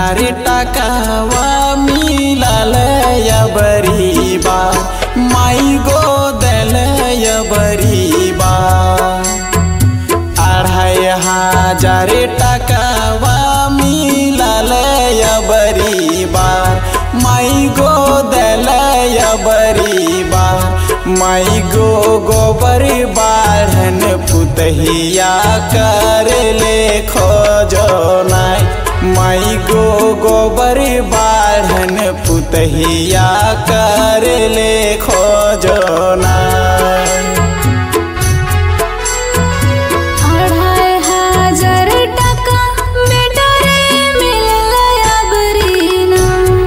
हजार टाकावा मिलल बरीबा माई गो दल बरीबा 2,500 टाकावा मिलल बरीबा माई गो दल बरीबा माई गो गोबर बाढ़न पुतहिया कर ले खोजो नाय माई गो गोबर बाढ़न पुतहिया कर ले खोजो नाय। 2,500 टाका बेटा रे मिलल बरीना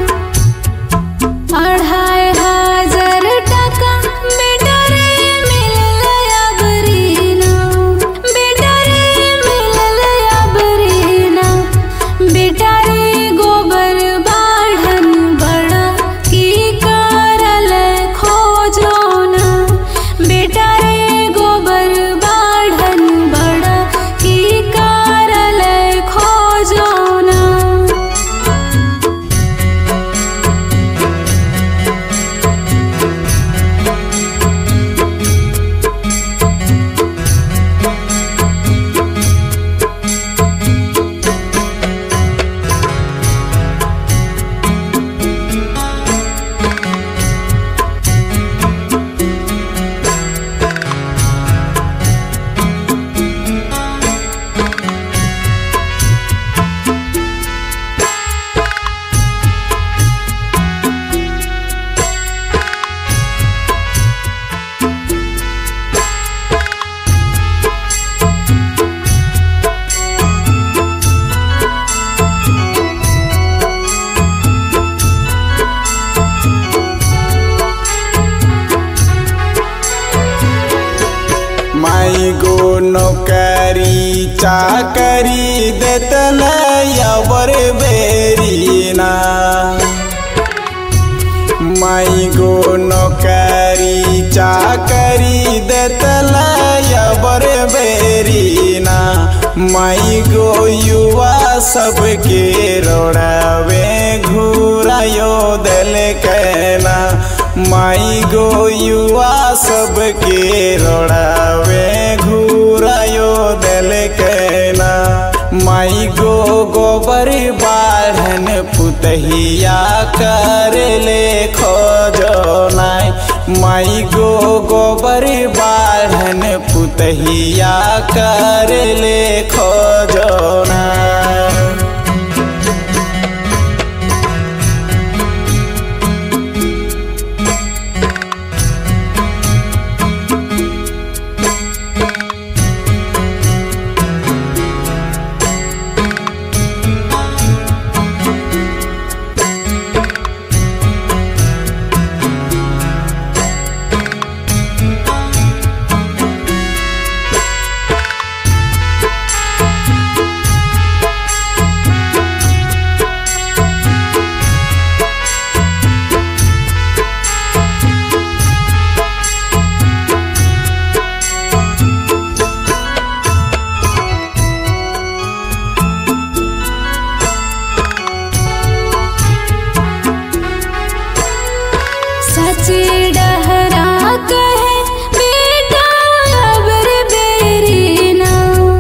2,500 टाका बेटा रे मिलल बरीना बेटा रे मिलल बरीना बेटा रे गोबर बाढ़न बड़ा की करल खोजो ना बेटा रे गोबर बाढ़न बड़ा की करल खोजो ना। माई गो नौकरी चाकरी देतल बर बेरीना माई गो नौकरी चाकरी देतल बर बेरीना माई गो युवा सबके रोड़ावे घुरायो दिल कहना माई गो युवा सबके रोड़ावे घुरायो दिल कहना माई गो गोबर बाढ़न पुतहिया कर ले खोजो नाय माई गो गोबर बाढ़न पुतहिया कर ले खोजो नाय। सच्ची डहरा कहे बेटा अबर बेरीना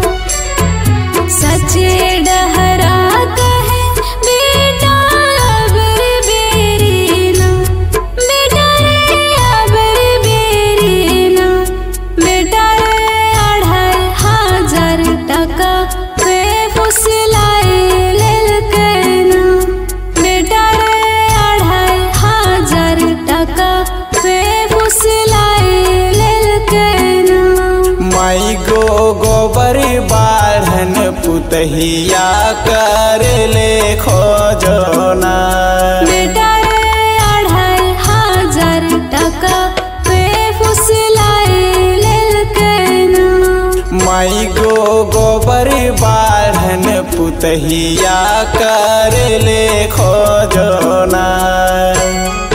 सच्ची डहरा कहे बेटा अबर बेरीना बेटा रे अबर बेरीना बेटा रे 2,500 टाका पे फुसलाए लेल कहना बेटा रे 2,500 टाका पे फुसलाए लेल कहना माई गो गोबर बाढ़न पुतहिया कर ले खोजो नाय बेटा रे 2,500 टाका पे फुसलाए लेल कहना माई गो गोबर बाढ़न पुतहिया कर ले खोजो नाय।